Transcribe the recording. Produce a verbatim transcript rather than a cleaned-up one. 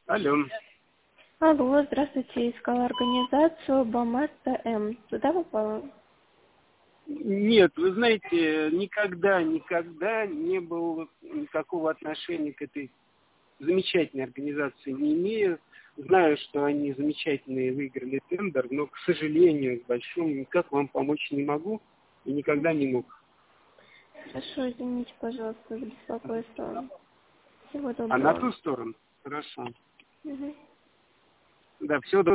Алло. Алло, здравствуйте, искала организацию БАМАСТа М. Туда попала? Нет, вы знаете, никогда, никогда не было никакого отношения к этой замечательной организации не имею. Знаю, что они замечательные, выиграли тендер, но, к сожалению, к большому, никак вам помочь не могу и никогда не мог. Хорошо, извините, пожалуйста, за беспокойство. Всего А на доброго. ту сторону? Хорошо. Мгм. Да, всего доброго.